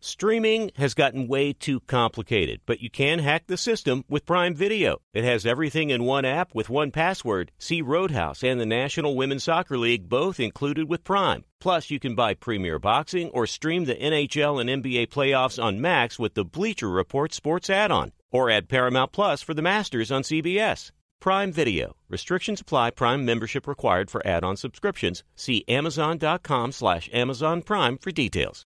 Streaming has gotten way too complicated, but you can hack the system with Prime Video. It has everything in one app with one password. See Roadhouse and the National Women's Soccer League both included with Prime. Plus, you can buy Premier Boxing or stream the NHL and NBA playoffs on Max with the Bleacher Report Sports add-on. Or add Paramount Plus for the Masters on CBS. Prime Video. Restrictions apply. Prime membership required for add-on subscriptions. See Amazon.com/Amazon Prime for details.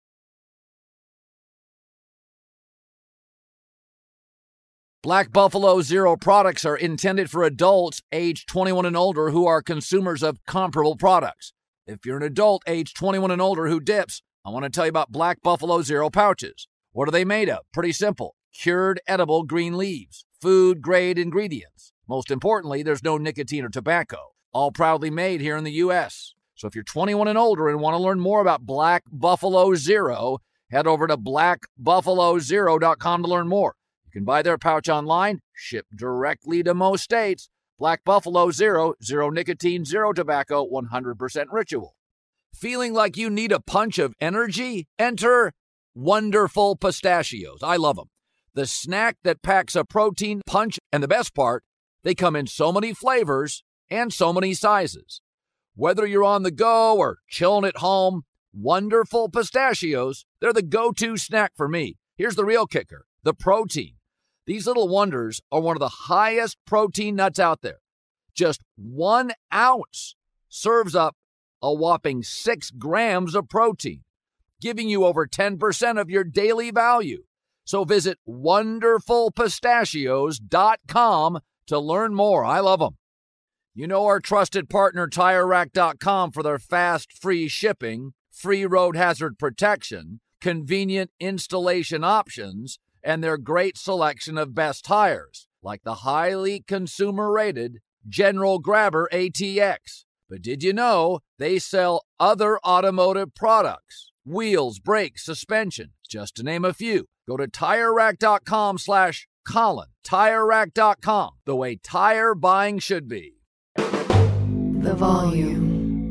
Black Buffalo Zero products are intended for adults age 21 and older who are consumers of comparable products. If you're an adult age 21 and older who dips, I want to tell you about Black Buffalo Zero pouches. What are they made of? Pretty simple. Cured edible green leaves, food-grade ingredients. Most importantly, there's no nicotine or tobacco. All proudly made here in the U.S. So if you're 21 and older and want to learn more about Black Buffalo Zero, head over to blackbuffalozero.com to learn more. You can buy their pouch online, shipped directly to most states. Black Buffalo Zero, zero nicotine, zero tobacco, 100% ritual. Feeling like you need a punch of energy? Enter Wonderful Pistachios. I love them. The snack that packs a protein punch, and the best part, they come in so many flavors and so many sizes. Whether you're on the go or chilling at home, Wonderful Pistachios, they're the go-to snack for me. Here's the real kicker, the protein. These little wonders are one of the highest protein nuts out there. Just 1 ounce serves up a whopping 6 grams of protein, giving you over 10% of your daily value. So visit wonderfulpistachios.com to learn more. I love them. You know our trusted partner, TireRack.com, for their fast, free shipping, free road hazard protection, convenient installation options, and their great selection of best tires, like the highly consumer-rated General Grabber ATX. But did you know they sell other automotive products? Wheels, brakes, suspension, just to name a few. Go to TireRack.com/Colin. TireRack.com, the way tire buying should be. The volume.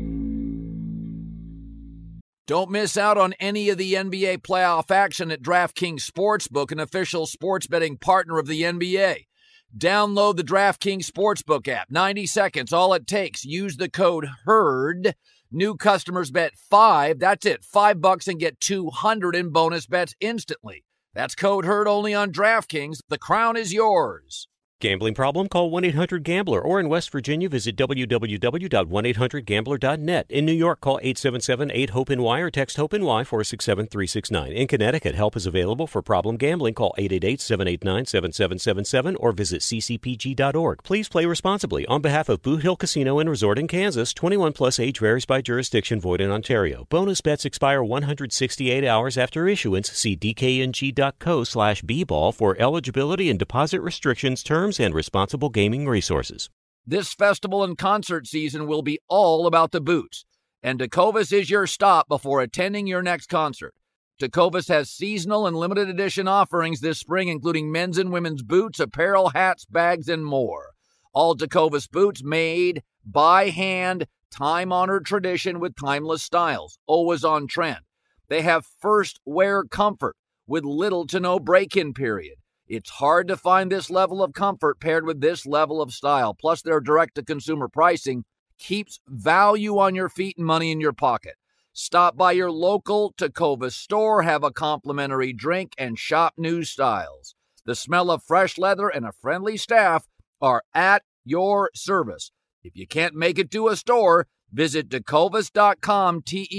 Don't miss out on any of the NBA playoff action at DraftKings Sportsbook, an official sports betting partner of the NBA. Download the DraftKings Sportsbook app. 90 seconds, all it takes. Use the code HERD. New customers bet $5. That's it, $5 and get $200 in bonus bets instantly. That's code HERD only on DraftKings. The crown is yours. Gambling problem? Call 1-800-GAMBLER. Or in West Virginia, visit www.1800gambler.net. In New York, call 877-8-HOPE-NY or text HOPE-NY 467-369. In Connecticut, help is available for problem gambling. Call 888-789-7777 or visit ccpg.org. Please play responsibly. On behalf of Boot Hill Casino and Resort in Kansas, 21 plus age varies by jurisdiction, void in Ontario. Bonus bets expire 168 hours after issuance. See dkng.co/bball for eligibility and deposit restrictions, terms, and responsible gaming resources. This festival and concert season will be all about the boots, and Tecovas is your stop before attending your next concert. Tecovas has seasonal and limited edition offerings this spring, including men's and women's boots, apparel, hats, bags, and more. All Tecovas boots made by hand, time-honored tradition with timeless styles, always on trend. They have first wear comfort with little to no break-in period. It's hard to find this level of comfort paired with this level of style. Plus, their direct-to-consumer pricing keeps value on your feet and money in your pocket. Stop by your local Tecovas store, have a complimentary drink, and shop new styles. The smell of fresh leather and a friendly staff are at your service. If you can't make it to a store, visit Tecovas.com,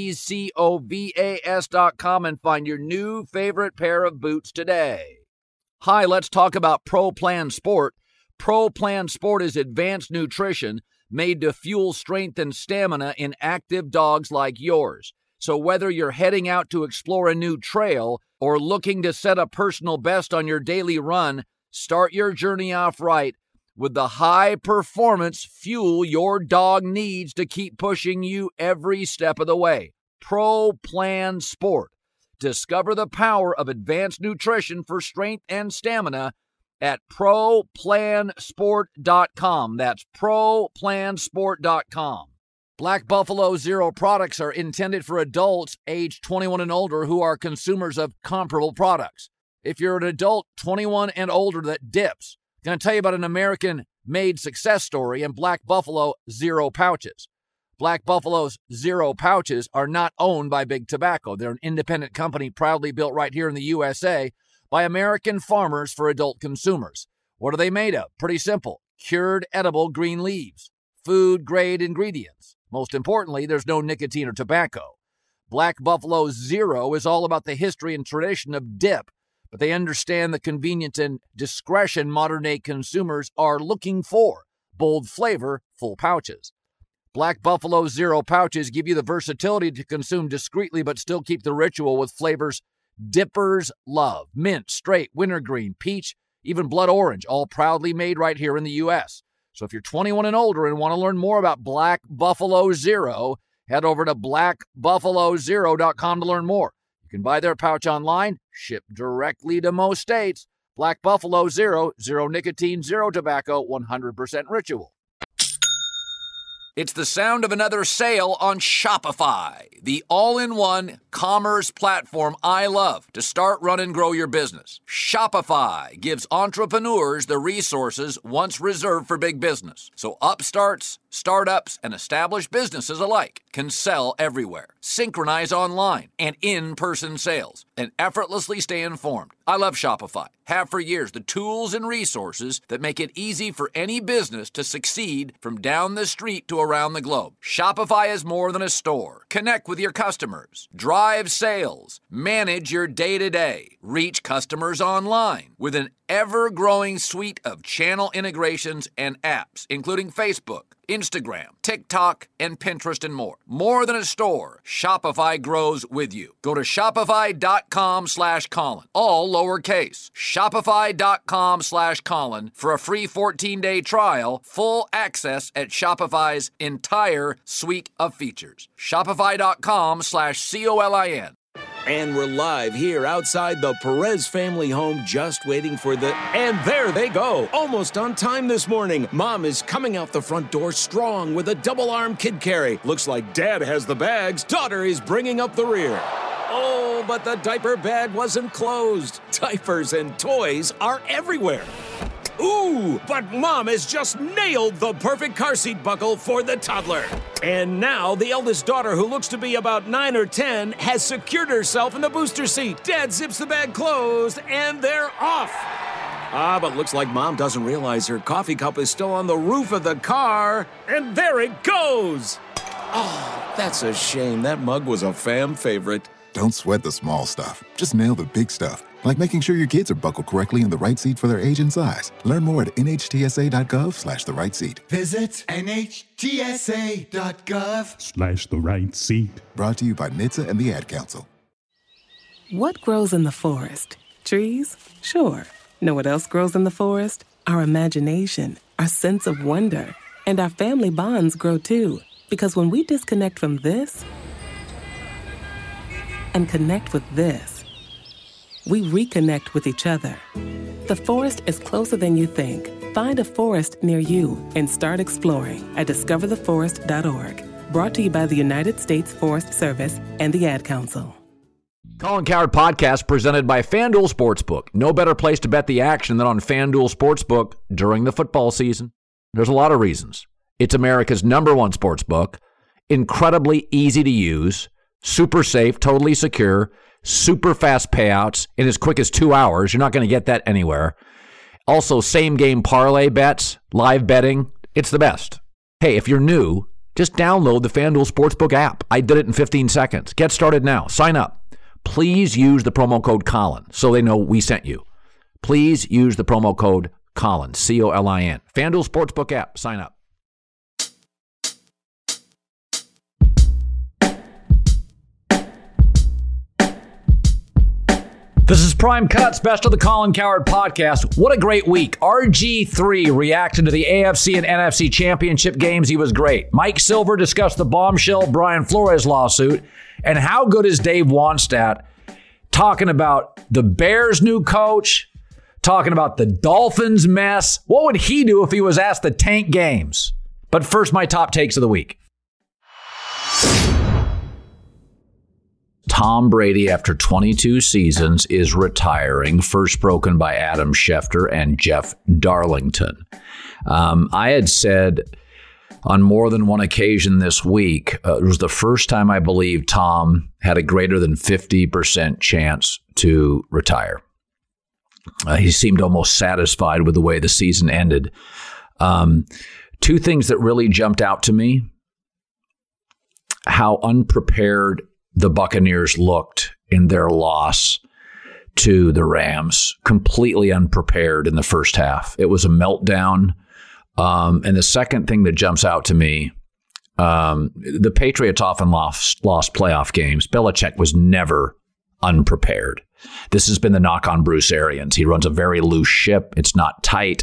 Tecovas.com, and find your new favorite pair of boots today. Hi, let's talk about Pro Plan Sport. Pro Plan Sport is advanced nutrition made to fuel strength and stamina in active dogs like yours. So whether you're heading out to explore a new trail or looking to set a personal best on your daily run, start your journey off right with the high-performance fuel your dog needs to keep pushing you every step of the way. Pro Plan Sport. Discover the power of advanced nutrition for strength and stamina at ProPlansport.com. That's ProPlansport.com. Black Buffalo Zero products are intended for adults age 21 and older who are consumers of comparable products. If you're an adult 21 and older that dips, I'm going to tell you about an American-made success story in Black Buffalo Zero pouches. Black Buffalo's Zero pouches are not owned by Big Tobacco. They're an independent company proudly built right here in the USA by American farmers for adult consumers. What are they made of? Pretty simple. Cured edible green leaves. Food-grade ingredients. Most importantly, there's no nicotine or tobacco. Black Buffalo Zero is all about the history and tradition of dip, but they understand the convenience and discretion modern-day consumers are looking for. Bold flavor, full pouches. Black Buffalo Zero pouches give you the versatility to consume discreetly but still keep the ritual with flavors dippers love. Mint, straight, wintergreen, peach, even blood orange, all proudly made right here in the U.S. So if you're 21 and older and want to learn more about Black Buffalo Zero, head over to blackbuffalozero.com to learn more. You can buy their pouch online, shipped directly to most states. Black Buffalo Zero, zero nicotine, zero tobacco, 100% ritual. It's the sound of another sale on Shopify, the all-in-one commerce platform I love to start, run, and grow your business. Shopify gives entrepreneurs the resources once reserved for big business. So upstarts, startups, and established businesses alike can sell everywhere, synchronize online and in-person sales, and effortlessly stay informed. I love Shopify. Have for years the tools and resources that make it easy for any business to succeed from down the street to around the globe. Shopify is more than a store. Connect with your customers, drive sales, manage your day-to-day, reach customers online with an ever-growing suite of channel integrations and apps, including Facebook, Instagram, TikTok, and Pinterest, and more. More than a store, Shopify grows with you. Go to shopify.com/Colin, all lowercase. Shopify.com/Colin for a free 14-day trial, full access at Shopify's entire suite of features. Shopify.com/COLIN. And we're live here outside the Perez family home, just waiting for the... And there they go, almost on time this morning. Mom is coming out the front door strong with a double-arm kid carry. Looks like Dad has the bags. Daughter is bringing up the rear. Oh, but the diaper bag wasn't closed. Diapers and toys are everywhere. Ooh, but Mom has just nailed the perfect car seat buckle for the toddler. And now the eldest daughter, who looks to be about 9 or 10, has secured herself in the booster seat. Dad zips the bag closed, and they're off. But looks like Mom doesn't realize her coffee cup is still on the roof of the car. And there it goes. Oh, that's a shame. That mug was a fam favorite. Don't sweat the small stuff. Just nail the big stuff. Like making sure your kids are buckled correctly in the right seat for their age and size. Learn more at nhtsa.gov/the right seat. Visit nhtsa.gov/the right seat. Brought to you by NHTSA and the Ad Council. What grows in the forest? Trees? Sure. Know what else grows in the forest? Our imagination, our sense of wonder, and our family bonds grow too. Because when we disconnect from this and connect with this, we reconnect with each other. The forest is closer than you think. Find a forest near you and start exploring at discovertheforest.org. Brought to you by the United States Forest Service and the Ad Council. Colin Cowherd Podcast presented by FanDuel Sportsbook. No better place to bet the action than on FanDuel Sportsbook during the football season. There's a lot of reasons. It's America's #1 sportsbook, incredibly easy to use, super safe, totally secure, super fast payouts in as quick as 2 hours. You're not going to get that anywhere. Also, same game parlay bets, live betting. It's the best. Hey, if you're new, just download the FanDuel Sportsbook app. I did it in 15 seconds. Get started now. Sign up. Please use the promo code Colin so they know we sent you. Please use the promo code Colin, C-O-L-I-N. FanDuel Sportsbook app. Sign up. This is Prime Cuts, best of the Colin Cowherd Podcast. What a great week. RG3 reacted to the AFC and NFC championship games. He was great. Mike Silver discussed the bombshell Brian Flores lawsuit. And how good is Dave Wannstedt talking about the Bears' new coach, talking about the Dolphins' mess. What would he do if he was asked the tank games? But first, my top takes of the week. Tom Brady, after 22 seasons, is retiring, first broken by Adam Schefter and Jeff Darlington. I had said on more than one occasion this week, it was the first time I believe Tom had a greater than 50% chance to retire. He seemed almost satisfied with the way the season ended. Two things that really jumped out to me: how unprepared the Buccaneers looked in their loss to the Rams, completely unprepared in the first half. It was a meltdown. And the second thing that jumps out to me, the Patriots often lost playoff games. Belichick was never unprepared. This has been the knock on Bruce Arians. He runs a very loose ship. It's not tight.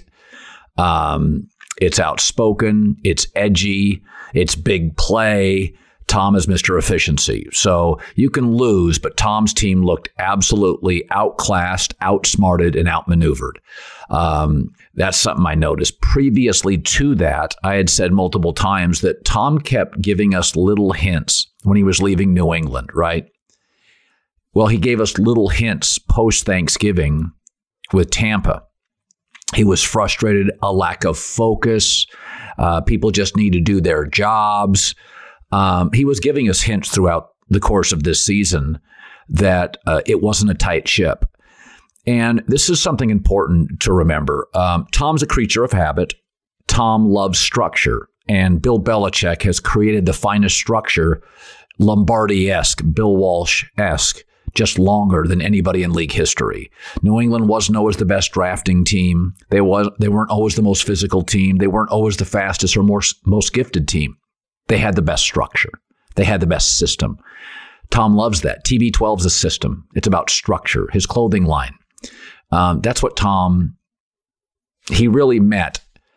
It's outspoken. It's edgy. It's big play. Tom is Mr. Efficiency. So you can lose, but Tom's team looked absolutely outclassed, outsmarted, and outmaneuvered. That's something I noticed. Previously to that, I had said multiple times that Tom kept giving us little hints when he was leaving New England, right? Well, he gave us little hints post-Thanksgiving with Tampa. He was frustrated, a lack of focus. People just need to do their jobs. He was giving us hints throughout the course of this season that it wasn't a tight ship. And this is something important to remember. Tom's a creature of habit. Tom loves structure. And Bill Belichick has created the finest structure, Lombardi-esque, Bill Walsh-esque, just longer than anybody in league history. New England wasn't always the best drafting team. They weren't always the most physical team. They weren't always the fastest or most gifted team. They had the best structure. They had the best system. Tom loves that. TB12 is a system. It's about structure. His clothing line. That's what Tom, he really met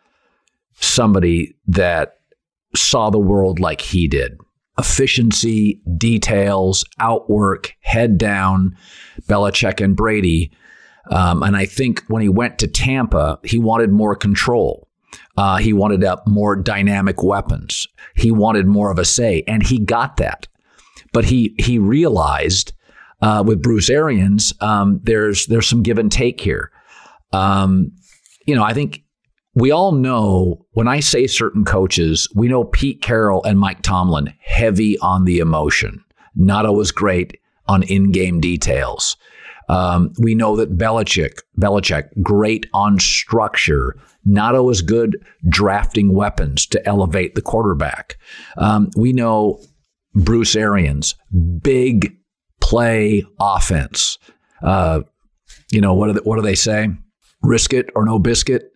somebody that saw the world like he did. Efficiency, details, outwork, head down, Belichick and Brady. And I think when he went to Tampa, he wanted more control. He wanted more dynamic weapons. He wanted more of a say, and he got that. But he realized with Bruce Arians, there's some give and take here. I think we all know when I say certain coaches, we know Pete Carroll and Mike Tomlin, heavy on the emotion, not always great on in-game details. We know that Belichick, great on structure, not always good drafting weapons to elevate the quarterback. We know Bruce Arians, big play offense. What do they say? Risk it or no biscuit.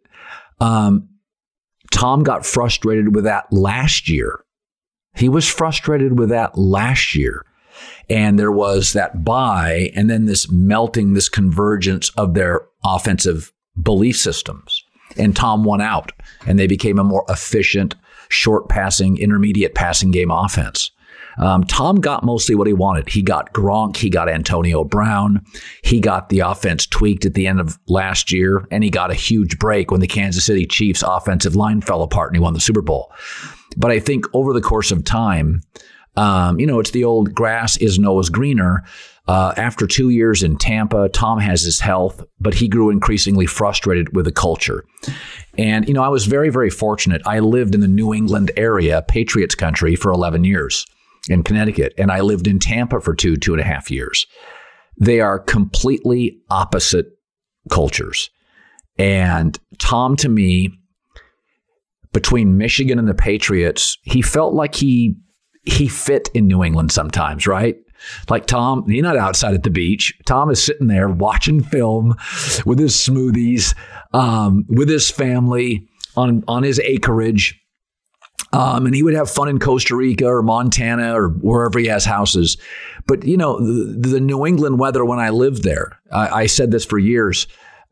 Tom got frustrated with that last year. He was frustrated with that last year. And there was that bye and then this melting, this convergence of their offensive belief systems. And Tom won out and they became a more efficient, short passing, intermediate passing game offense. Tom got mostly what he wanted. He got Gronk. He got Antonio Brown. He got the offense tweaked at the end of last year. And he got a huge break when the Kansas City Chiefs offensive line fell apart and he won the Super Bowl. But I think over the course of time, it's the old grass isn't always greener. After 2 years in Tampa, Tom has his health, but he grew increasingly frustrated with the culture. And, I was very, very fortunate. I lived in the New England area, Patriots country, for 11 years in Connecticut. And I lived in Tampa for 2.5 years. They are completely opposite cultures. And Tom, to me, between Michigan and the Patriots, he felt like he fit in New England sometimes, right? Like Tom, he's not outside at the beach. Tom is sitting there watching film with his smoothies, with his family on his acreage. And he would have fun in Costa Rica or Montana or wherever he has houses. But, the New England weather when I lived there, I said this for years,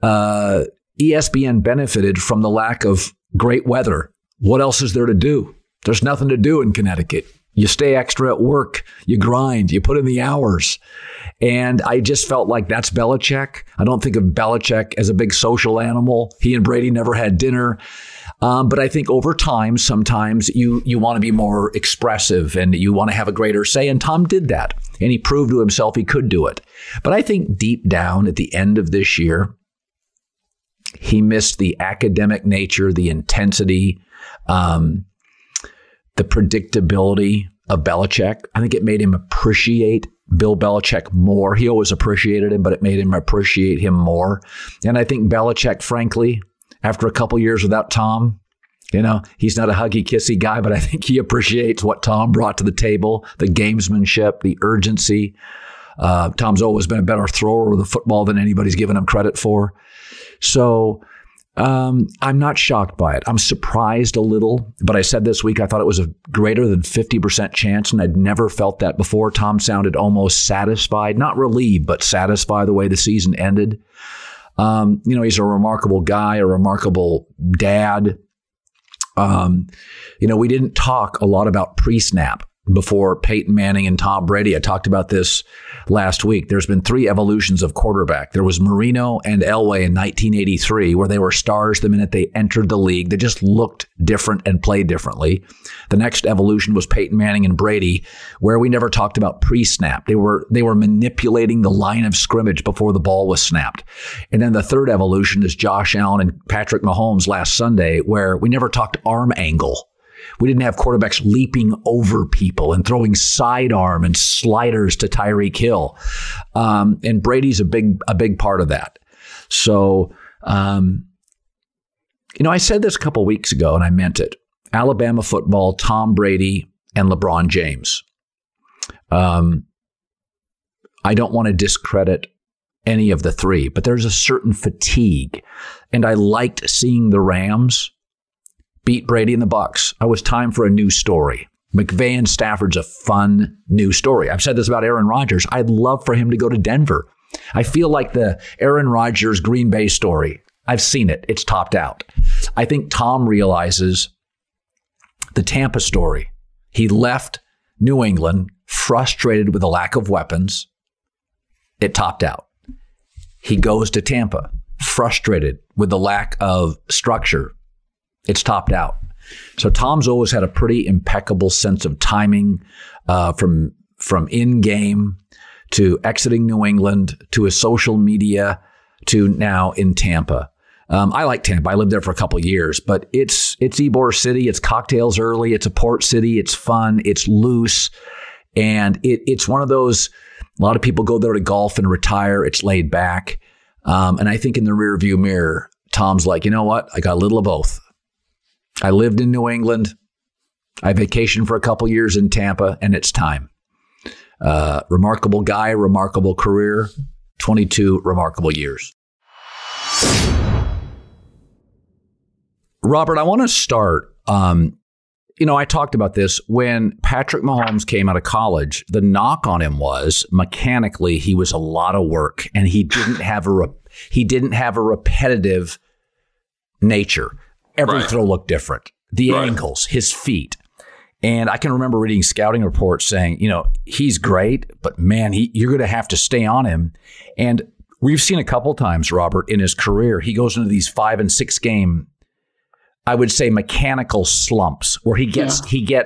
ESPN benefited from the lack of great weather. What else is there to do? There's nothing to do in Connecticut. You stay extra at work, you grind, you put in the hours. And I just felt like that's Belichick. I don't think of Belichick as a big social animal. He and Brady never had dinner. But I think over time, sometimes you want to be more expressive and you want to have a greater say. And Tom did that. And he proved to himself he could do it. But I think deep down at the end of this year, he missed the academic nature, the intensity, the predictability of Belichick. I think it made him appreciate Bill Belichick more. He always appreciated him, but it made him appreciate him more. And I think Belichick, frankly, after a couple years without Tom, he's not a huggy, kissy guy, but I think he appreciates what Tom brought to the table, the gamesmanship, the urgency. Tom's always been a better thrower of the football than anybody's given him credit for. So I'm not shocked by it. I'm surprised a little, but I said this week I thought it was a greater than 50% chance, and I'd never felt that before. Tom sounded almost satisfied, not relieved, but satisfied the way the season ended. He's a remarkable guy, a remarkable dad. We didn't talk a lot about pre-snap before Peyton Manning and Tom Brady. I talked about this last week. There's been 3 evolutions of quarterback. There was Marino and Elway in 1983, where they were stars the minute they entered the league. They just looked different and played differently. The next evolution was Peyton Manning and Brady, where we never talked about pre-snap. They were manipulating the line of scrimmage before the ball was snapped. And then the third evolution is Josh Allen and Patrick Mahomes last Sunday, where we never talked arm angle. We didn't have quarterbacks leaping over people and throwing sidearm and sliders to Tyreek Hill. And Brady's a big part of that. So, I said this a couple weeks ago and I meant it. Alabama football, Tom Brady and LeBron James. I don't want to discredit any of the 3, but there's a certain fatigue. And I liked seeing the Rams beat Brady and the Bucs. It was time for a new story. McVay and Stafford's a fun new story. I've said this about Aaron Rodgers. I'd love for him to go to Denver. I feel like the Aaron Rodgers Green Bay story. I've seen it. It's topped out. I think Tom realizes the Tampa story. He left New England frustrated with the lack of weapons. It topped out. He goes to Tampa frustrated with the lack of structure. It's topped out. So Tom's always had a pretty impeccable sense of timing, from in-game to exiting New England to his social media to now in Tampa. I like Tampa. I lived there for a couple of years, but it's Ybor City. It's cocktails early. It's a port city. It's fun. It's loose. And it's one of those, a lot of people go there to golf and retire. It's laid back. And I think in the rearview mirror, Tom's like, you know what? I got a little of both. I lived in New England. I vacationed for a couple years in Tampa, and it's time. Remarkable guy, remarkable career, 22 remarkable years. Robert, I want to start. I talked about this when Patrick Mahomes came out of college. The knock on him was mechanically he was a lot of work, and he didn't have a repetitive nature. Every throw looked different. The angles, his feet. And I can remember reading scouting reports saying, he's great, but man, you're going to have to stay on him. And we've seen a couple times, Robert, in his career, he goes into these 5 and 6 game, I would say mechanical slumps where he gets,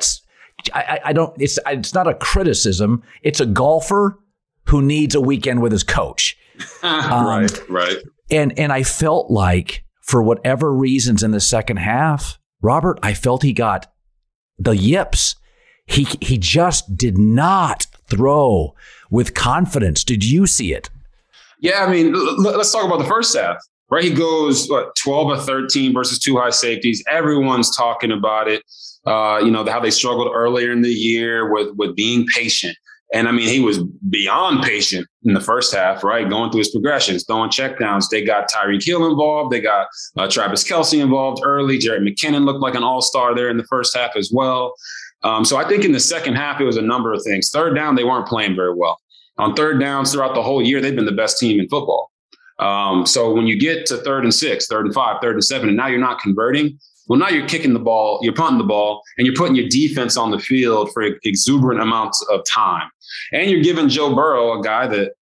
it's not a criticism. It's a golfer who needs a weekend with his coach. Right. And I felt like, for whatever reasons in the second half, Robert, I felt he got the yips. He just did not throw with confidence. Did you see it? Yeah, I mean, let's talk about the first half, right? He goes 12 or 13 versus 2 high safeties. Everyone's talking about it. How they struggled earlier in the year with being patient. And I mean, he was beyond patient in the first half, right? Going through his progressions, throwing checkdowns. They got Tyreek Hill involved. They got Travis Kelce involved early. Jerick McKinnon looked like an all-star there in the first half as well. So I think in the second half, it was a number of things. Third down, they weren't playing very well. On third downs throughout the whole year, they've been the best team in football. So when you get to 3rd and 6, 3rd and 5, 3rd and 7, and now you're not converting, well, now you're kicking the ball, you're punting the ball, and you're putting your defense on the field for exuberant amounts of time. And you're giving Joe Burrow, a guy that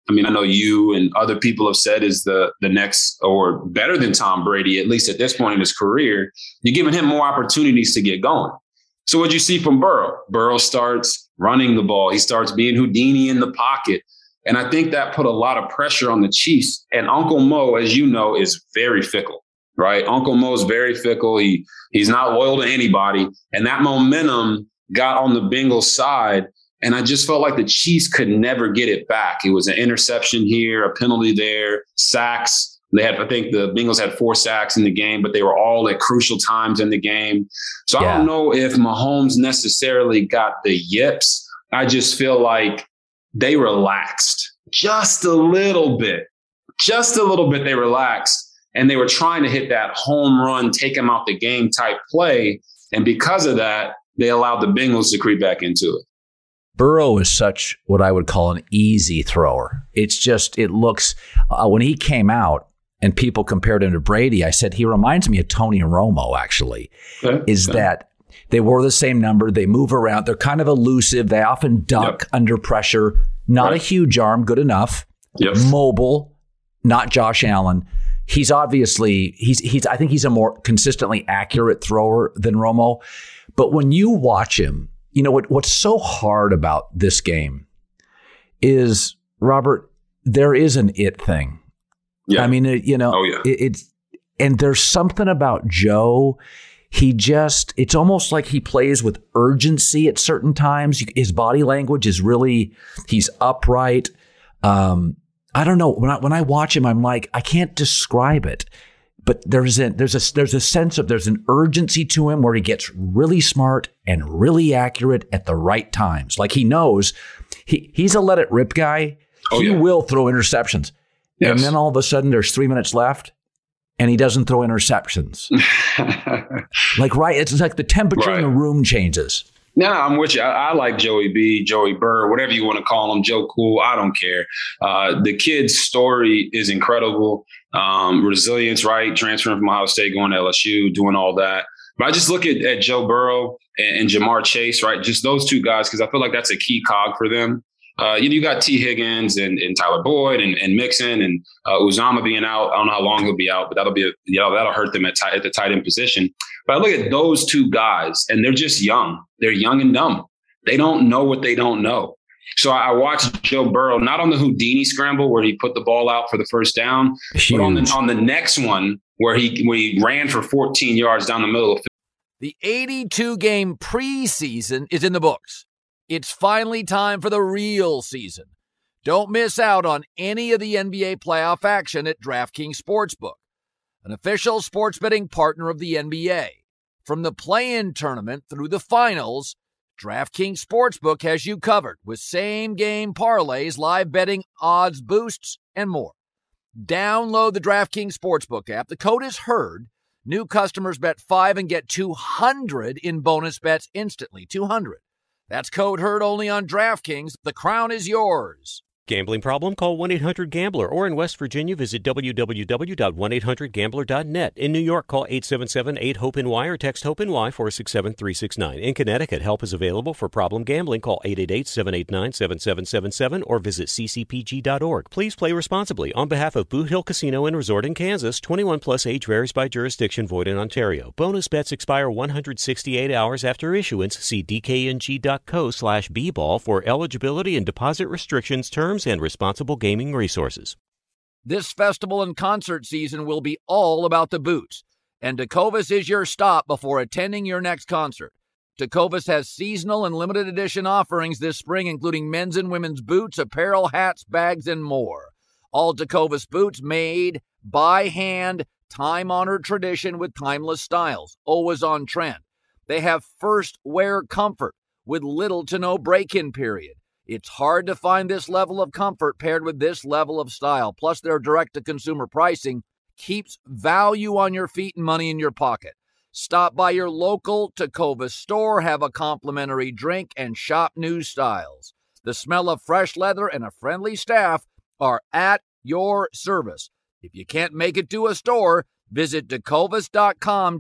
I mean, I know you and other people have said is the next or better than Tom Brady, at least at this point in his career. You're giving him more opportunities to get going. So what you see from Burrow? Burrow starts running the ball. He starts being Houdini in the pocket. And I think that put a lot of pressure on the Chiefs. And Uncle Mo, as you know, is very fickle, right? Uncle Mo is very fickle. He's not loyal to anybody. And that momentum got on the Bengals side. And I just felt like the Chiefs could never get it back. It was an interception here, a penalty there, sacks. I think the Bengals had 4 sacks in the game, but they were all at crucial times in the game. So I don't know if Mahomes necessarily got the yips. I just feel like they relaxed just a little bit. Just a little bit they relaxed. And they were trying to hit that home run, take them out the game type play. And because of that, they allowed the Bengals to creep back into it. Burrow is such what I would call an easy thrower. It's just, it looks, when he came out, and people compared him to Brady, I said, he reminds me of Tony Romo, actually, that they wore the same number. They move around. They're kind of elusive. They often duck under pressure. Not a huge arm, good enough. Mobile, not Josh Allen. He's obviously, I think he's a more consistently accurate thrower than Romo. But when you watch him, you know, what's so hard about this game is, Robert, there is an it thing. Yeah. I mean, it's, and there's something about Joe. It's almost like he plays with urgency at certain times. His body language is really, he's upright. I don't know. When I watch him, I'm like, I can't describe it, but there's a sense of, there's an urgency to him where he gets really smart and really accurate at the right times. Like he knows he's a let it rip guy. He will throw interceptions. Yes. And then all of a sudden there's 3 minutes left and he doesn't throw interceptions. It's like the temperature in the room changes. No, I'm with you. I like Joey B, Joey Burr, whatever you want to call him, Joe Cool. I don't care. The kid's story is incredible. Resilience, right? Transferring from Ohio State, going to LSU, doing all that. But I just look at Joe Burrow and Jamar Chase, right? Just those two guys, because I feel like that's a key cog for them. You got T. Higgins and Tyler Boyd and Mixon and Uzomah being out. I don't know how long he'll be out, but that'll hurt them at the tight end position. But I look at those two guys, and they're just young. They're young and dumb. They don't know what they don't know. So I watched Joe Burrow, not on the Houdini scramble where he put the ball out for the first down, but on the next one where he ran for 14 yards down the middle of the field. The 82-game preseason is in the books. It's finally time for the real season. Don't miss out on any of the NBA playoff action at DraftKings Sportsbook, an official sports betting partner of the NBA. From the play-in tournament through the finals, DraftKings Sportsbook has you covered with same-game parlays, live betting, odds boosts, and more. Download the DraftKings Sportsbook app. The code is HEARD. New customers bet $5 and get $200 in bonus bets instantly. $200. That's code HEARD only on DraftKings. The crown is yours. Gambling problem? Call 1-800-GAMBLER. Or in West Virginia, visit www.1800gambler.net. In New York, call 877-8-HOPE-NY or text HOPE-NY 467-369. In Connecticut, help is available for problem gambling. Call 888-789-7777 or visit ccpg.org. Please play responsibly. On behalf of Boot Hill Casino and Resort in Kansas, 21 plus, age varies by jurisdiction, void in Ontario. Bonus bets expire 168 hours after issuance. See dkng.co/bball for eligibility and deposit restrictions, terms, and responsible gaming resources. This festival and concert season will be all about the boots, and Tecovas is your stop before attending your next concert. Tecovas has seasonal and limited edition offerings this spring, including men's and women's boots, apparel, hats, bags, and more. All Tecovas boots made by hand, time-honored tradition with timeless styles, always on trend. They have first wear comfort with little to no break-in period. It's hard to find this level of comfort paired with this level of style. Plus, their direct-to-consumer pricing keeps value on your feet and money in your pocket. Stop by your local Tecovas store, have a complimentary drink, and shop new styles. The smell of fresh leather and a friendly staff are at your service. If you can't make it to a store, visit Tecovas.com,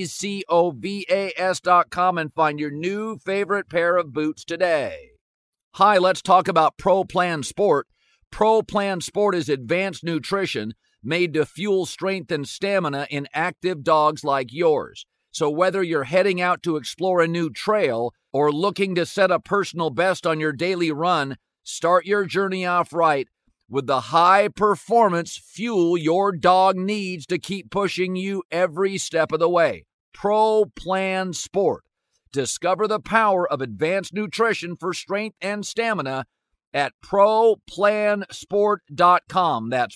Tecovas.com, and find your new favorite pair of boots today. Hi, let's talk about Pro Plan Sport. Pro Plan Sport is advanced nutrition made to fuel strength and stamina in active dogs like yours. So whether you're heading out to explore a new trail or looking to set a personal best on your daily run, start your journey off right with the high-performance fuel your dog needs to keep pushing you every step of the way. Pro Plan Sport. Discover the power of advanced nutrition for strength and stamina at ProPlansport.com. That's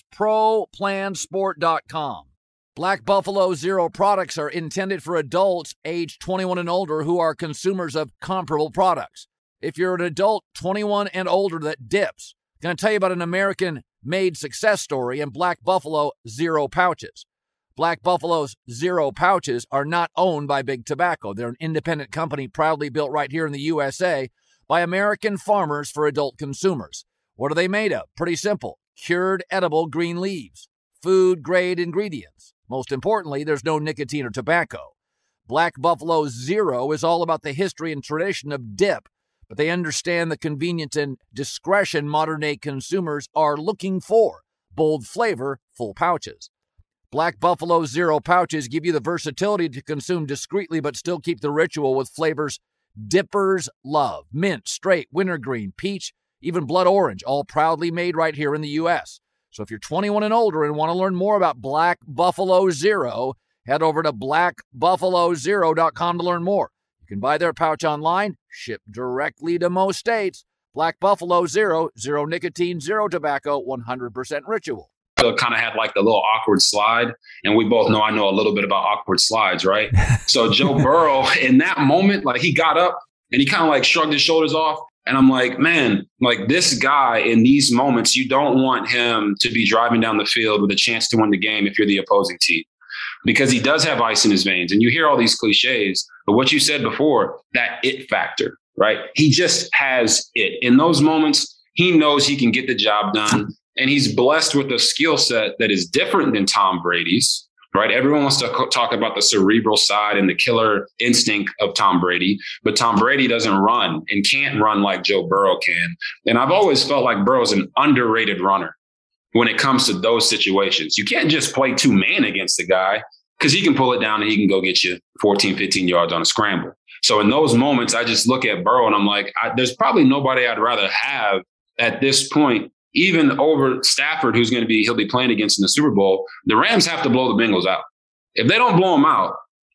ProPlansport.com. Black Buffalo Zero products are intended for adults age 21 and older who are consumers of comparable products. If you're an adult 21 and older that dips, I'm going to tell you about an American-made success story in Black Buffalo Zero pouches. Black Buffalo's Zero pouches are not owned by Big Tobacco. They're an independent company proudly built right here in the USA by American farmers for adult consumers. What are they made of? Pretty simple. Cured edible green leaves. Food-grade ingredients. Most importantly, there's no nicotine or tobacco. Black Buffalo Zero is all about the history and tradition of dip, but they understand the convenience and discretion modern-day consumers are looking for. Bold flavor, full pouches. Black Buffalo Zero pouches give you the versatility to consume discreetly but still keep the ritual with flavors dippers love. Mint, straight, wintergreen, peach, even blood orange, all proudly made right here in the U.S. So if you're 21 and older and want to learn more about Black Buffalo Zero, head over to blackbuffalozero.com to learn more. You can buy their pouch online, shipped directly to most states. Black Buffalo Zero, zero nicotine, zero tobacco, 100% ritual. Kind of had like the little awkward slide. And we both know I know a little bit about awkward slides, right? So Joe Burrow, in that moment, like he got up and he kind of like shrugged his shoulders off. And I'm like, man, like this guy in these moments, you don't want him to be driving down the field with a chance to win the game if you're the opposing team, because he does have ice in his veins. And you hear all these cliches, but what you said before, that it factor, right? He just has it. In those moments, he knows he can get the job done. And he's blessed with a skill set that is different than Tom Brady's, right? Everyone wants to talk about the cerebral side and the killer instinct of Tom Brady, but Tom Brady doesn't run and can't run like Joe Burrow can. And I've always felt like Burrow's an underrated runner when it comes to those situations. You can't just play two-man against the guy because he can pull it down and he can go get you 14, 15 yards on a scramble. So in those moments, I just look at Burrow and I'm like, there's probably nobody I'd rather have at this point, even over Stafford, he'll be playing against in the Super Bowl. The Rams have to blow the Bengals out. If they don't blow them out,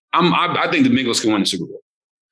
I think the Bengals can win the Super Bowl.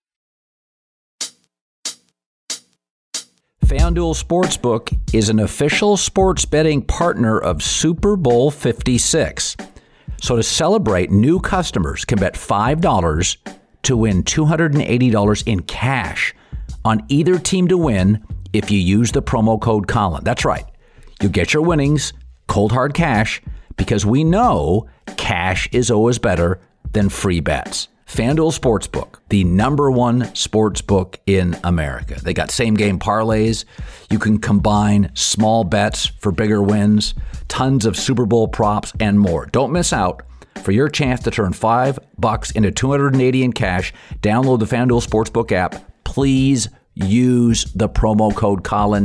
FanDuel Sportsbook is an official sports betting partner of Super Bowl 56. So to celebrate, new customers can bet $5 to win $280 in cash on either team to win if you use the promo code Colin. That's right. You get your winnings, cold hard cash, because we know cash is always better than free bets. FanDuel Sportsbook, the #1 sportsbook in America. They got same-game parlays. You can combine small bets for bigger wins, tons of Super Bowl props, and more. Don't miss out. For your chance to turn $5 into $280 in cash, download the FanDuel Sportsbook app. Please use the promo code Colin,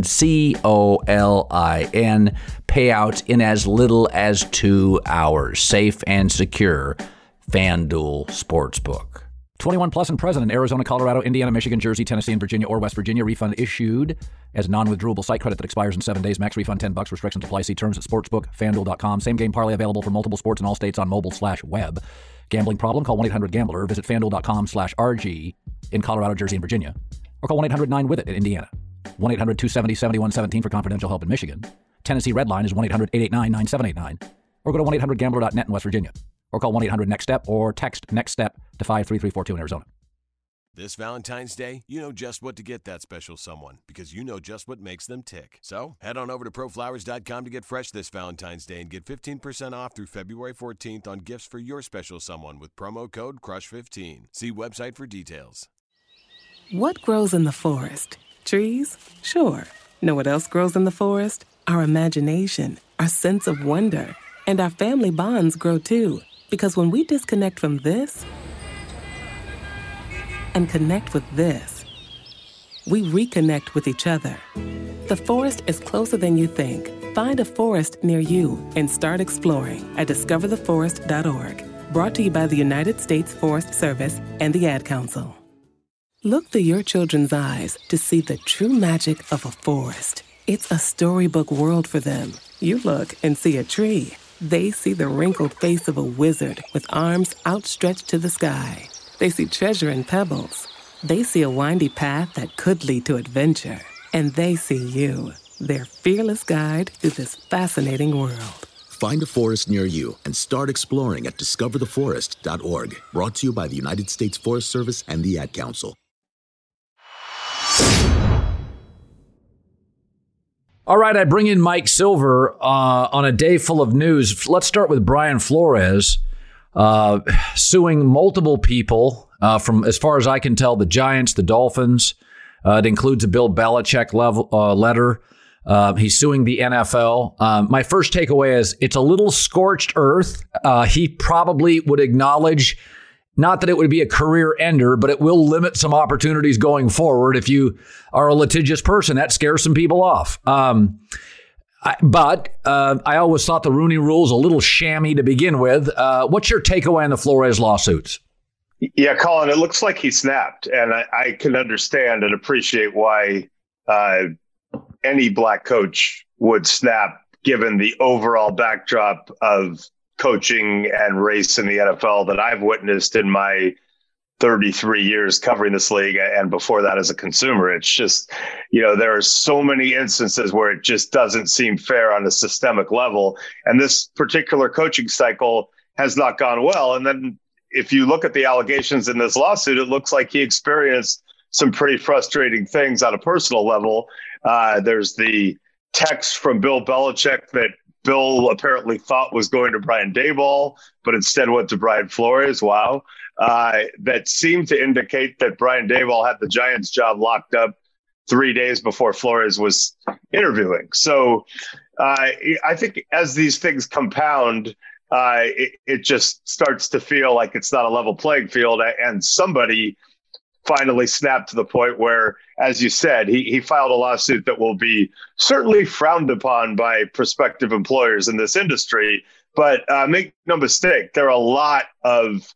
COLIN. Payouts in as little as 2 hours. Safe and secure. FanDuel Sportsbook. 21 plus and present in Arizona, Colorado, Indiana, Michigan, Jersey, Tennessee, and Virginia or West Virginia. Refund issued as non-withdrawable site credit that expires in 7 days. Max refund $10. Restrictions apply. See terms at sportsbookfanduel.com. Same game parlay available for multiple sports in all states on mobile/web. Gambling problem? Call 1-800-GAMBLER. Visit fanduel.com/RG in Colorado, Jersey, and Virginia. Or call 1-800-9-WITH-IT in Indiana. 1-800-270-7117 for confidential help in Michigan. Tennessee Red Line is 1-800-889-9789. Or go to 1-800-GAMBLER.net in West Virginia. Or call 1-800-NEXT-STEP or text NEXT STEP to 53342 in Arizona. This Valentine's Day, you know just what to get that special someone because you know just what makes them tick. So head on over to ProFlowers.com to get fresh this Valentine's Day and get 15% off through February 14th on gifts for your special someone with promo code CRUSH15. See website for details. What grows in the forest? Trees? Sure. Know what else grows in the forest? Our imagination, our sense of wonder, and our family bonds grow too. Because when we disconnect from this and connect with this, we reconnect with each other. The forest is closer than you think. Find a forest near you and start exploring at discovertheforest.org. Brought to you by the United States Forest Service and the Ad Council. Look through your children's eyes to see the true magic of a forest. It's a storybook world for them. You look and see a tree. They see the wrinkled face of a wizard with arms outstretched to the sky. They see treasure in pebbles. They see a windy path that could lead to adventure. And they see you, their fearless guide through this fascinating world. Find a forest near you and start exploring at discovertheforest.org. Brought to you by the United States Forest Service and the Ad Council. All right, I bring in Mike Silver on a day full of news. Let's start with Brian Flores suing multiple people from, as far as I can tell, the Giants, the Dolphins. It includes a Bill Belichick letter. He's suing the NFL. My first takeaway is it's a little scorched earth. He probably would acknowledge not that it would be a career ender, but it will limit some opportunities going forward. If you are a litigious person, that scares some people off. But I always thought the Rooney Rule's a little shammy to begin with. What's your takeaway on the Flores lawsuits? Yeah, Colin, it looks like he snapped, and I can understand and appreciate why any black coach would snap given the overall backdrop of coaching and race in the NFL that I've witnessed in my 33 years covering this league and before that as a consumer. It's just, there are so many instances where it just doesn't seem fair on a systemic level. And this particular coaching cycle has not gone well. And then if you look at the allegations in this lawsuit, it looks like he experienced some pretty frustrating things on a personal level. There's the text from Bill Belichick that Bill apparently thought was going to Brian Daboll, but instead went to Brian Flores. Wow. That seemed to indicate that Brian Daboll had the Giants job locked up 3 days before Flores was interviewing. So I think as these things compound, it just starts to feel like it's not a level playing field, and somebody finally snapped to the point where, as you said, he filed a lawsuit that will be certainly frowned upon by prospective employers in this industry. But make no mistake, there are a lot of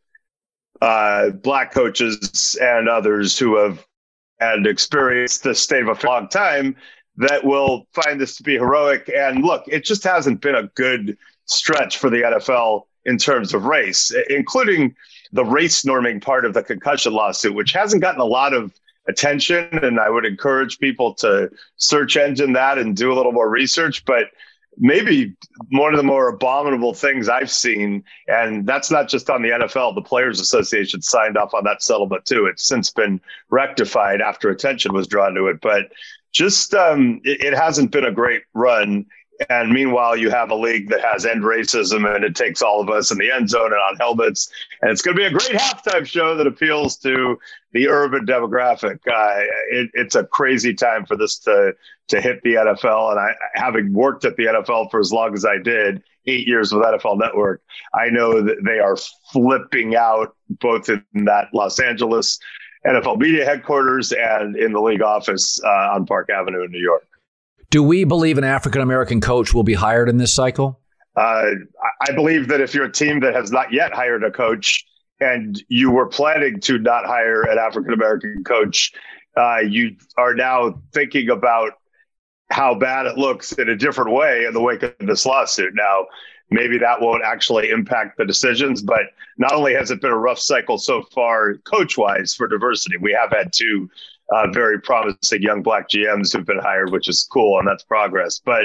black coaches and others who have had experienced this state of a long time that will find this to be heroic. And look, it just hasn't been a good stretch for the NFL in terms of race, including the race norming part of the concussion lawsuit, which hasn't gotten a lot of attention. And I would encourage people to search engine that and do a little more research. But maybe one of the more abominable things I've seen, and that's not just on the NFL, the Players Association signed off on that settlement too. It's since been rectified after attention was drawn to it. But just it hasn't been a great run. And meanwhile, you have a league that has end racism, and it takes all of us in the end zone and on helmets. And it's going to be a great halftime show that appeals to the urban demographic. It's a crazy time for this to hit the NFL. And having worked at the NFL for as long as I did, 8 years with NFL Network, I know that they are flipping out both in that Los Angeles NFL media headquarters and in the league office on Park Avenue in New York. Do we believe an African-American coach will be hired in this cycle? I believe that if you're a team that has not yet hired a coach and you were planning to not hire an African-American coach, you are now thinking about how bad it looks in a different way in the wake of this lawsuit. Now, maybe that won't actually impact the decisions, but not only has it been a rough cycle so far coach-wise for diversity, we have had two very promising young black GMs who've been hired, which is cool, and that's progress. But,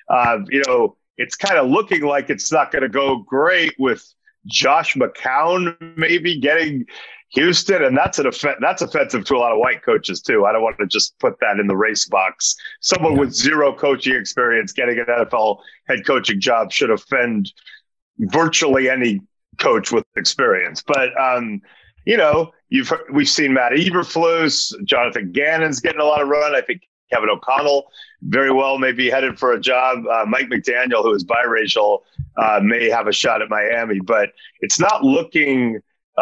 it's kind of looking like it's not going to go great with Josh McCown maybe getting Houston, and that's offensive to a lot of white coaches too. I don't want to just put that in the race box. Someone with zero coaching experience getting an NFL head coaching job should offend virtually any coach with experience. But we've seen Matt Eberflus, Jonathan Gannon's getting a lot of run. I think Kevin O'Connell very well may be headed for a job. Mike McDaniel, who is biracial, may have a shot at Miami, but it's not looking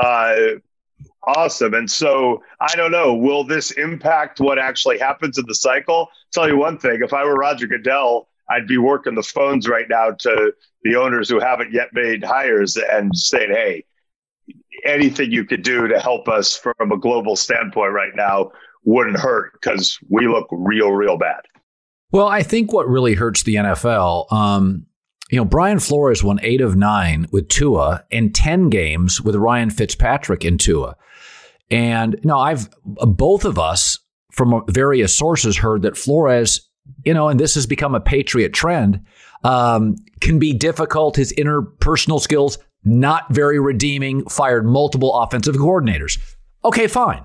awesome. And so I don't know, will this impact what actually happens in the cycle? I'll tell you one thing, if I were Roger Goodell, I'd be working the phones right now to the owners who haven't yet made hires and saying, hey, anything you could do to help us from a global standpoint right now wouldn't hurt, because we look real bad. Well, I think what really hurts the NFL, Brian Flores won 8 of 9 with Tua and 10 games with Ryan Fitzpatrick and Tua. And both of us from various sources heard that Flores, and this has become a Patriot trend, can be difficult. His interpersonal skills, not very redeeming, fired multiple offensive coordinators. Okay, fine.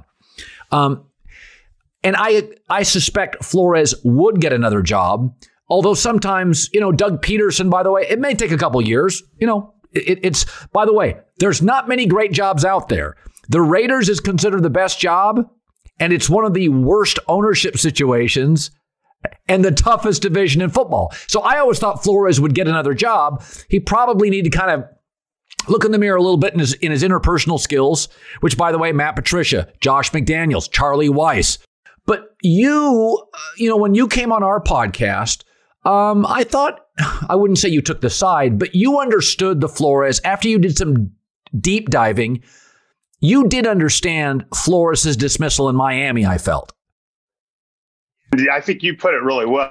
And I suspect Flores would get another job, although sometimes, Doug Peterson, by the way, it may take a couple years. It's by the way, there's not many great jobs out there. The Raiders is considered the best job, and it's one of the worst ownership situations and the toughest division in football. So I always thought Flores would get another job. He probably need to kind of look in the mirror a little bit in his interpersonal skills, which, by the way, Matt Patricia, Josh McDaniels, Charlie Weiss. But when you came on our podcast, I thought, I wouldn't say you took the side, but you understood the Flores. After you did some deep diving, you did understand Flores' dismissal in Miami, I felt. I think you put it really well.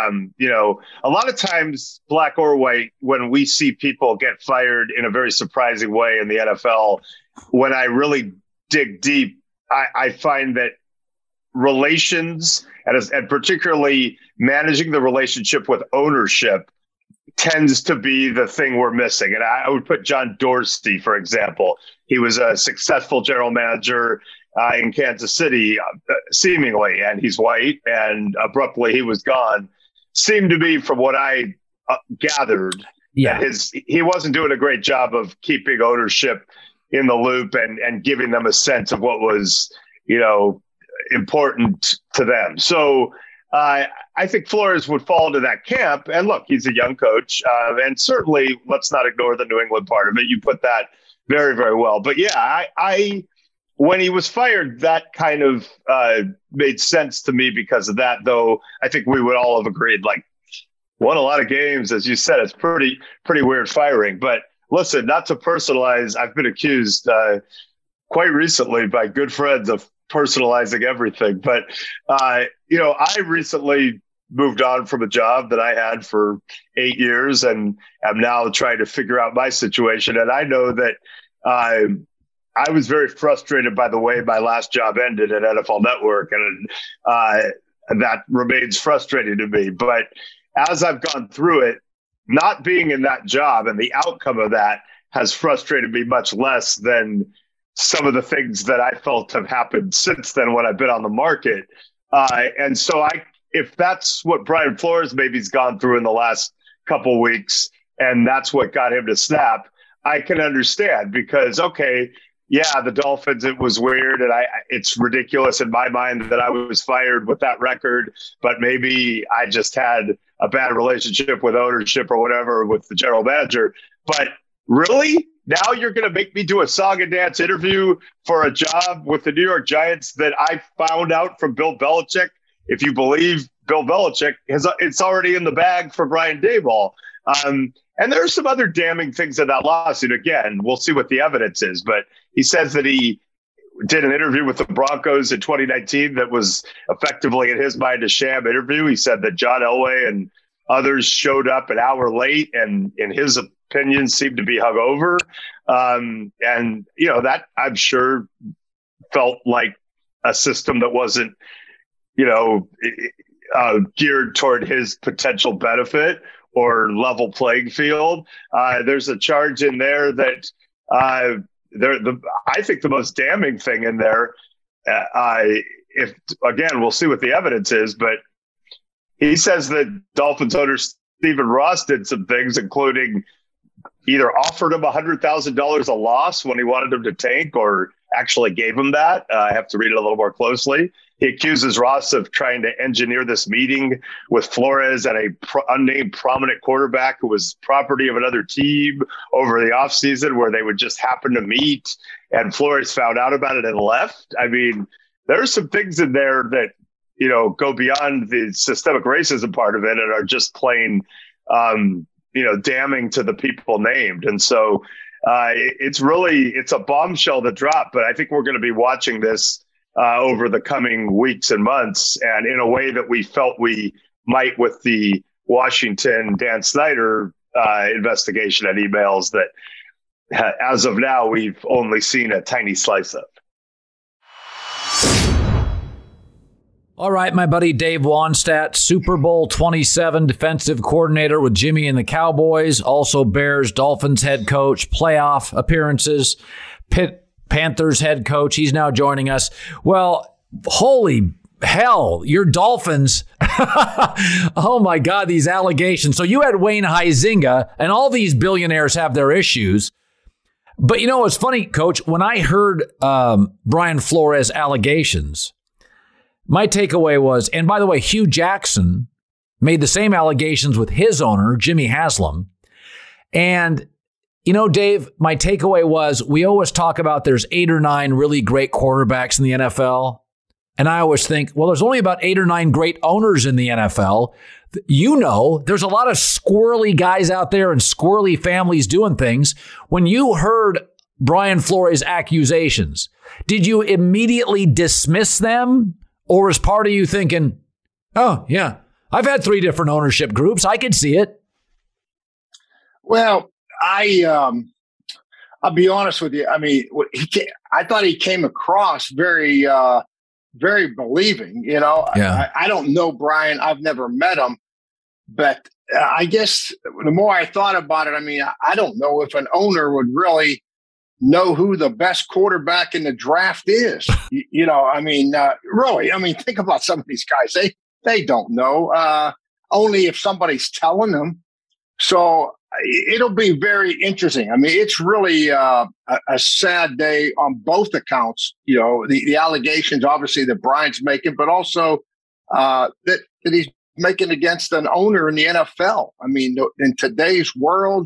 A lot of times, black or white, when we see people get fired in a very surprising way in the NFL, when I really dig deep, I find that relations and particularly managing the relationship with ownership tends to be the thing we're missing. And I would put John Dorsey, for example. He was a successful general manager in Kansas City, seemingly, and he's white, and abruptly he was gone. Seemed to be, from what I gathered, he wasn't doing a great job of keeping ownership in the loop and giving them a sense of what was, important to them. So I think Flores would fall into that camp. And look, he's a young coach. And certainly let's not ignore the New England part of it. You put that very, very well. But yeah, I when he was fired, that kind of made sense to me because of that, though I think we would all have agreed, like, won a lot of games. As you said, it's pretty weird firing. But listen, not to personalize, I've been accused quite recently by good friends of personalizing everything. But, I recently moved on from a job that I had for 8 years and am now trying to figure out my situation. And I know that I was very frustrated by the way my last job ended at NFL Network. And that remains frustrating to me. But as I've gone through it, not being in that job and the outcome of that has frustrated me much less than some of the things that I felt have happened since then when I've been on the market. And so if that's what Brian Flores maybe's gone through in the last couple of weeks, and that's what got him to snap, I can understand because, okay, yeah, the Dolphins, it was weird. And it's ridiculous in my mind that I was fired with that record, but maybe I just had a bad relationship with ownership or whatever with the general manager. But really? Now you're going to make me do a song and dance interview for a job with the New York Giants that I found out from Bill Belichick. If you believe Bill Belichick, it's already in the bag for Brian Daboll. And there's some other damning things in that lawsuit. Again, we'll see what the evidence is. But he says that he did an interview with the Broncos in 2019 that was effectively, in his mind, a sham interview. He said that John Elway and others showed up an hour late and, in his opinion, seemed to be hungover. And, that I'm sure felt like a system that wasn't, geared toward his potential benefit or level playing field. There's a charge in there that I think the most damning thing in there, we'll see what the evidence is, but he says that Dolphins owner Stephen Ross did some things, including either offered him $100,000 a loss when he wanted him to tank or actually gave him that. I have to read it a little more closely. He accuses Ross of trying to engineer this meeting with Flores and a unnamed prominent quarterback who was property of another team over the offseason where they would just happen to meet, and Flores found out about it and left. I mean, there are some things in there that, go beyond the systemic racism part of it and are just plain, damning to the people named. And so it's a bombshell to drop, but I think we're going to be watching this over the coming weeks and months, and in a way that we felt we might with the Washington Dan Snyder investigation and emails that as of now we've only seen a tiny slice of. All right, my buddy Dave Wannstedt, Super Bowl 27 defensive coordinator with Jimmy and the Cowboys, also Bears, Dolphins head coach, playoff appearances, Pitt Panthers head coach. He's now joining us. Well, holy hell, your Dolphins. Oh, my God, these allegations. So you had Wayne Huizenga, and all these billionaires have their issues. But you know, it's funny, Coach, when I heard Brian Flores allegations, my takeaway was, and by the way, Hugh Jackson made the same allegations with his owner, Jimmy Haslam. And, you know, Dave, my takeaway was we always talk about there's 8 or 9 really great quarterbacks in the NFL. And I always think, well, there's only about 8 or 9 great owners in the NFL. You know, there's a lot of squirrely guys out there and squirrely families doing things. When you heard Brian Flores' accusations, did you immediately dismiss them? Or is part of you thinking, oh, yeah, I've had 3 different ownership groups. I could see it. Well, I'll be honest with you. I mean, I thought he came across very, very believing. You know, yeah. I don't know Brian. I've never met him. But I guess the more I thought about it, I mean, I don't know if an owner would really know who the best quarterback in the draft is. Really, I mean, think about some of these guys. They don't know, only if somebody's telling them. So it'll be very interesting. I mean, it's really a sad day on both accounts. You know, the allegations, obviously, that Brian's making, but also that he's making against an owner in the NFL. I mean, in today's world,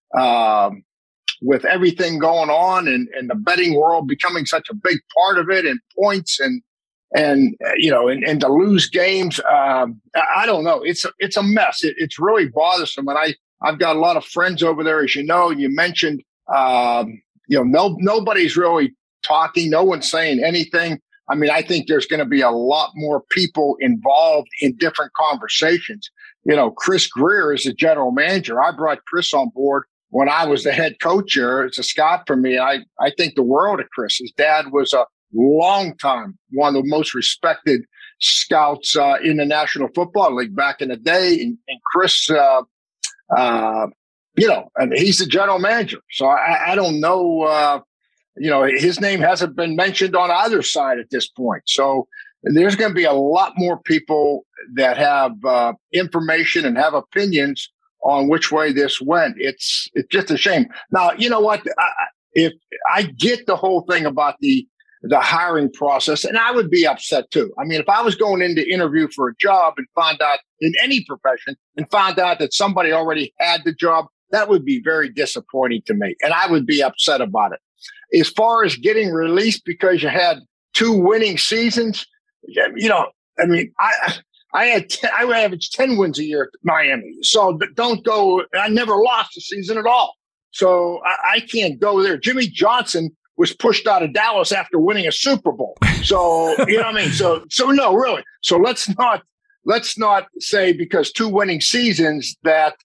with everything going on and the betting world becoming such a big part of it, and points and to lose games. I don't know. It's a mess. It's really bothersome. And I've got a lot of friends over there, as you know. You mentioned, nobody's really talking. No one's saying anything. I mean, I think there's going to be a lot more people involved in different conversations. You know, Chris Greer is the general manager. I brought Chris on board when I was the head coach here. It's a Scott for me. I think the world of Chris. His dad was a long time, one of the most respected scouts in the National Football League back in the day. And Chris, and he's the general manager. So I don't know, his name hasn't been mentioned on either side at this point. So there's going to be a lot more people that have information and have opinions on which way this went. It's just a shame. Now, you know what? If I get the whole thing about the hiring process, and I would be upset too. I mean, if I was going in to interview for a job and found out in any profession and found out that somebody already had the job, that would be very disappointing to me. And I would be upset about it. As far as getting released because you had 2 winning seasons, I mean, I averaged 10 wins a year at Miami. So don't go. I never lost a season at all. So I can't go there. Jimmy Johnson was pushed out of Dallas after winning a Super Bowl. So, you know what I mean? So no, really. So let's not say because 2 winning seasons that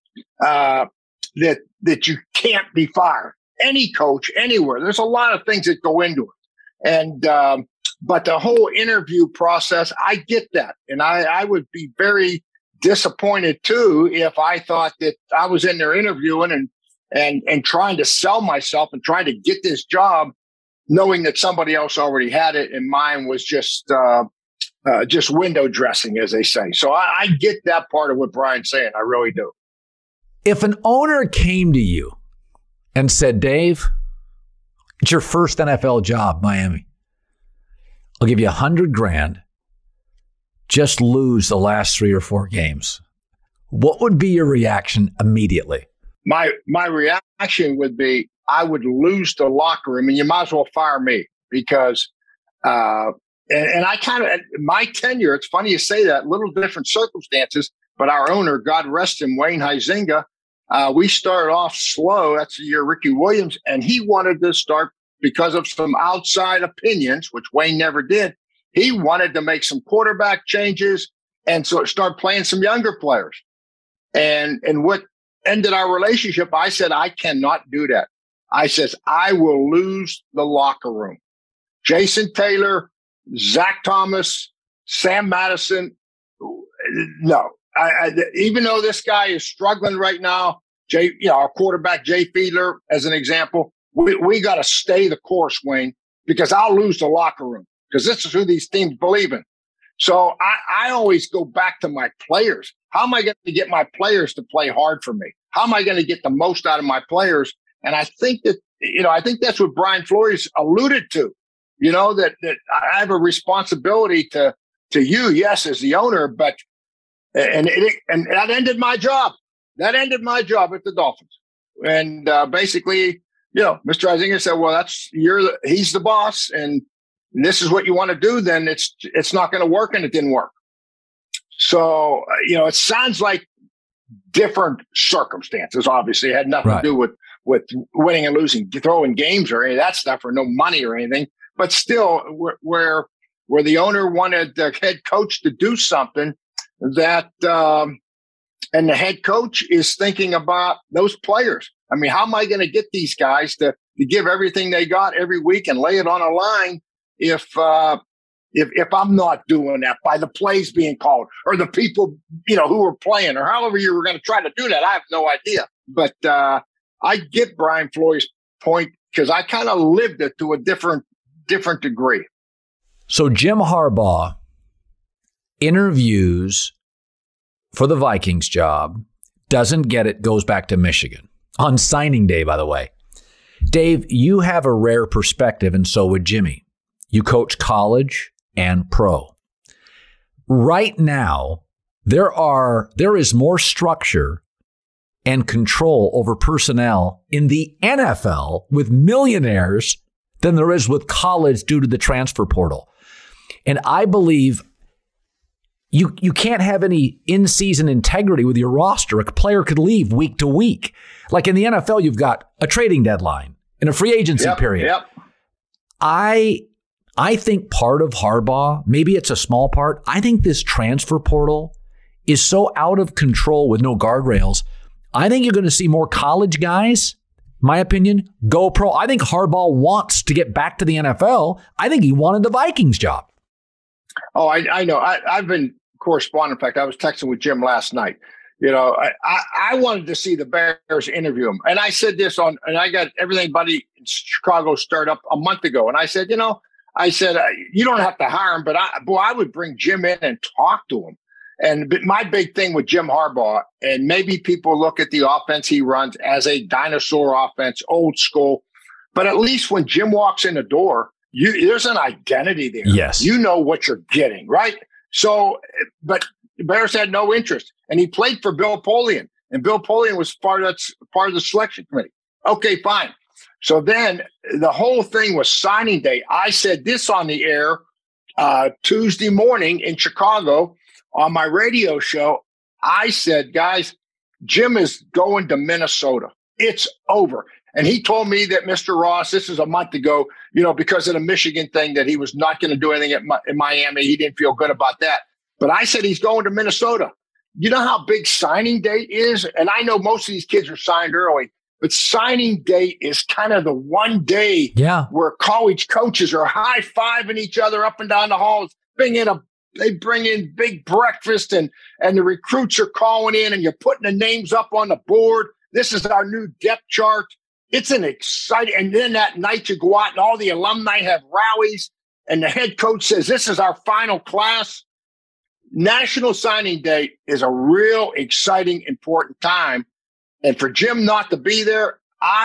you can't be fired. Any coach, anywhere. There's a lot of things that go into it. And, but the whole interview process, I get that. And I would be very disappointed too if I thought that I was in there interviewing and trying to sell myself and trying to get this job, knowing that somebody else already had it and mine was just window dressing, as they say. So I get that part of what Brian's saying. I really do. If an owner came to you and said, Dave, it's your first NFL job, Miami. I'll give you $100,000. Just lose the last 3 or 4 games. What would be your reaction immediately? My reaction would be I would lose the locker room, and you might as well fire me because and I kind of, my tenure, it's funny you say that, little different circumstances, but our owner, God rest him, Wayne Huizinga, we started off slow. That's the year Ricky Williams, and he wanted to start because of some outside opinions, which Wayne never did. He wanted to make some quarterback changes and so start playing some younger players. And what ended our relationship, I said, I cannot do that. I says, I will lose the locker room. Jason Taylor, Zach Thomas, Sam Madison. No, even though this guy is struggling right now, our quarterback, Jay Fiedler, as an example, we got to stay the course, Wayne, because I'll lose the locker room because this is who these teams believe in. So I always go back to my players. How am I going to get my players to play hard for me? How am I going to get the most out of my players? And I think that, I think that's what Brian Flores alluded to, that I have a responsibility to you, yes, as the owner, but, and that ended my job. That ended my job at the Dolphins. And basically, Mr. Huizinga said, well, he's the boss and this is what you want to do, then it's not going to work. And it didn't work. So, it sounds like different circumstances. Obviously, it had nothing to do with winning and losing, throwing games or any of that stuff, or no money or anything. But still, where the owner wanted the head coach to do something that, and the head coach is thinking about those players. I mean, how am I going to get these guys to give everything they got every week and lay it on a line if I'm not doing that by the plays being called or the people, who are playing or however you were going to try to do that? I have no idea. But I get Brian Flores' point because I kind of lived it to a different degree. So Jim Harbaugh interviews for the Vikings job, doesn't get it, goes back to Michigan on signing day, by the way. Dave, you have a rare perspective, and so would Jimmy. You coach college and pro. Right now, there is more structure and control over personnel in the NFL with millionaires than there is with college due to the transfer portal. And I believe you can't have any in-season integrity with your roster. A player could leave week to week. Like in the NFL, you've got a trading deadline and a free agency period. Yep. I think part of Harbaugh, maybe it's a small part, I think this transfer portal is so out of control with no guardrails. I think you're going to see more college guys, my opinion, go pro. I think Harbaugh wants to get back to the NFL. I think he wanted the Vikings job. Oh, I know. I've been corresponding. In fact, I was texting with Jim last night. I wanted to see the Bears interview him. And I said this and I got everybody in Chicago stirred up a month ago. And I said, you don't have to hire him, but I would bring Jim in and talk to him. And my big thing with Jim Harbaugh, and maybe people look at the offense he runs as a dinosaur offense, old school, but at least when Jim walks in the door, there's an identity there. Yes. You know what you're getting, right? So, but the Bears had no interest. And he played for Bill Polian. And Bill Polian was part of the selection committee. Okay, fine. So then the whole thing was signing day. I said this on the air Tuesday morning in Chicago on my radio show. I said, guys, Jim is going to Minnesota. It's over. And he told me that Mr. Ross, this is a month ago, because of the Michigan thing, that he was not going to do anything in Miami. He didn't feel good about that. But I said he's going to Minnesota. You know how big signing day is? And I know most of these kids are signed early, but signing day is kind of the one day where college coaches are high-fiving each other up and down the halls. They bring in big breakfast and the recruits are calling in and you're putting the names up on the board. This is our new depth chart. It's an exciting, and then that night you go out and all the alumni have rallies and the head coach says, this is our final class. National Signing Day is a real exciting, important time. And for Jim not to be there,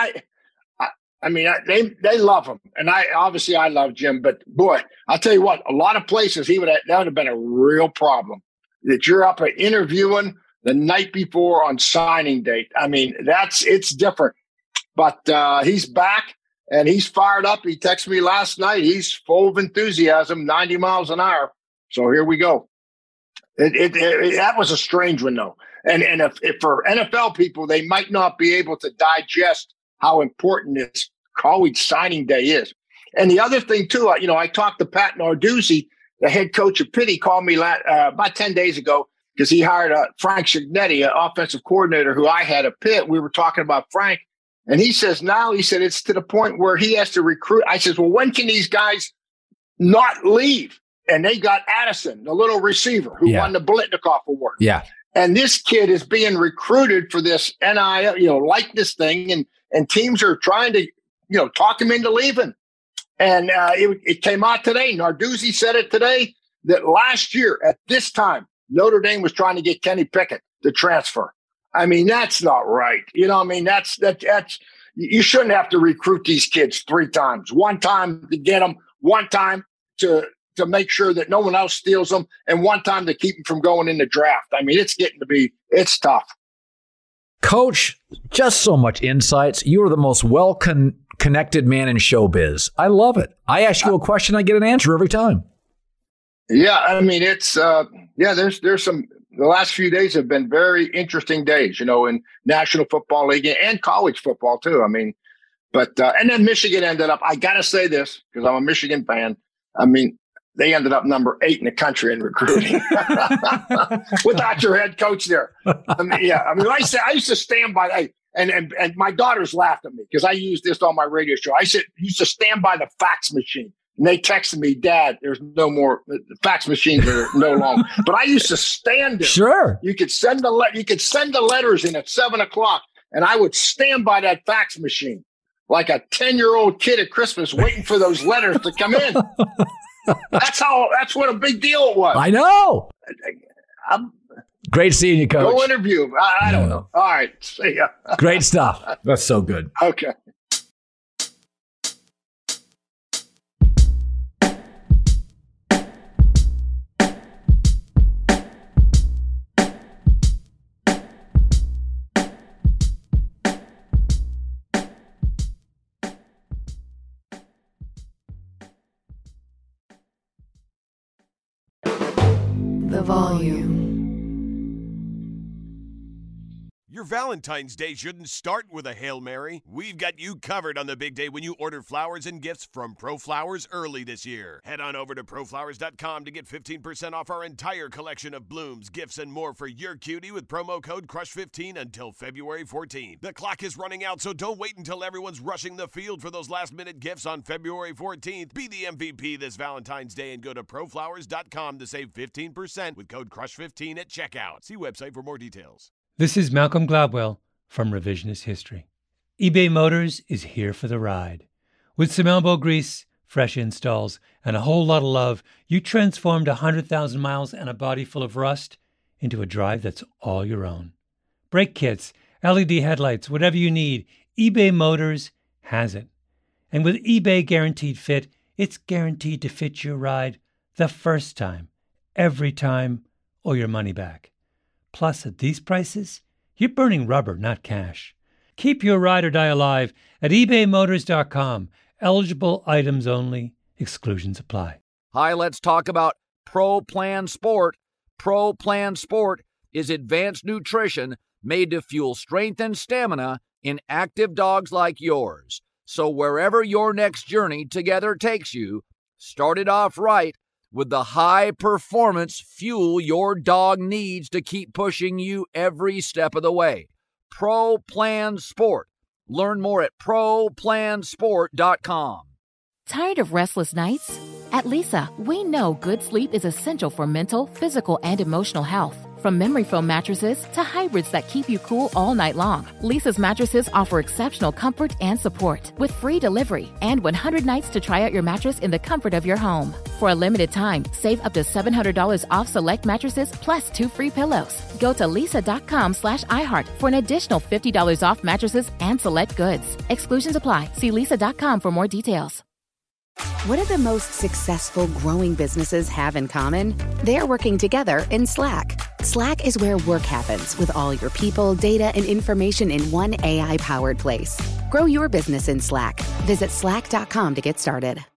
they love him. And I love Jim, but boy, I'll tell you what, a lot of places that would have been a real problem that you're up at interviewing the night before on signing date. I mean, it's different, but he's back. and he's fired up. He texted me last night. He's full of enthusiasm, 90 miles an hour. So here we go. That was a strange one, though. And if for NFL people, they might not be able to digest how important this college signing day is. And the other thing, too, I talked to Pat Narduzzi, the head coach of Pitt. He called me about 10 days ago because he hired Frank Cignetti, an offensive coordinator who I had at Pitt. We were talking about Frank. And he says now, it's to the point where he has to recruit. I says, well, when can these guys not leave? And they got Addison, the little receiver who won the Biletnikoff Award. Yeah. And this kid is being recruited for this NIL, like this thing. And teams are trying to, talk him into leaving. And it came out today. Narduzzi said it today that last year at this time, Notre Dame was trying to get Kenny Pickett to transfer. I mean, that's not right. That's you shouldn't have to recruit these kids 3 times. 1 time to get them, 1 time to make sure that no one else steals them, and 1 time to keep them from going in the draft. I mean, it's tough. Coach, just so much insights. You are the most connected man in showbiz. I love it. I ask you a question, I get an answer every time. Yeah, I mean, it's there's some. The last few days have been very interesting days, in National Football League and college football too. I mean, but and then Michigan ended up. I gotta say this because I'm a Michigan fan. I mean, they ended up number 8 in the country in recruiting without your head coach there. I used to stand by. And my daughters laughed at me because I used this on my radio show. I used to stand by the fax machine. And they texted me, Dad, there's no more, the fax machines are no longer. But I used to stand there. Sure. You could send the letters in at 7:00, and I would stand by that fax machine like a 10-year-old kid at Christmas waiting for those letters to come in. That's what a big deal it was. I know. Great seeing you, Coach. Go interview. I don't know. All right. See ya. Great stuff. That's so good. Okay. The volume. Your Valentine's Day shouldn't start with a Hail Mary. We've got you covered on the big day when you order flowers and gifts from ProFlowers early this year. Head on over to ProFlowers.com to get 15% off our entire collection of blooms, gifts, and more for your cutie with promo code CRUSH15 until February 14th. The clock is running out, so don't wait until everyone's rushing the field for those last-minute gifts on February 14th. Be the MVP this Valentine's Day and go to ProFlowers.com to save 15% with code CRUSH15 at checkout. See website for more details. This is Malcolm Gladwell from Revisionist History. eBay Motors is here for the ride. With some elbow grease, fresh installs, and a whole lot of love, you transformed 100,000 miles and a body full of rust into a drive that's all your own. Brake kits, LED headlights, whatever you need, eBay Motors has it. And with eBay Guaranteed Fit, it's guaranteed to fit your ride the first time, every time, or your money back. Plus, at these prices, you're burning rubber, not cash. Keep your ride or die alive at ebaymotors.com. Eligible items only. Exclusions apply. Hi, let's talk about Pro Plan Sport. Pro Plan Sport is advanced nutrition made to fuel strength and stamina in active dogs like yours. So wherever your next journey together takes you, start it off right with the high-performance fuel your dog needs to keep pushing you every step of the way. Pro Plan Sport. Learn more at ProPlansport.com. Tired of restless nights? At Leesa, we know good sleep is essential for mental, physical, and emotional health. From memory foam mattresses to hybrids that keep you cool all night long, Leesa's mattresses offer exceptional comfort and support with free delivery and 100 nights to try out your mattress in the comfort of your home. For a limited time, save up to $700 off select mattresses plus 2 free pillows. Go to leesa.com/iHeart for an additional $50 off mattresses and select goods. Exclusions apply. See leesa.com for more details. What do the most successful growing businesses have in common? They're working together in Slack. Slack is where work happens with all your people, data, and information in one AI-powered place. Grow your business in Slack. Visit slack.com to get started.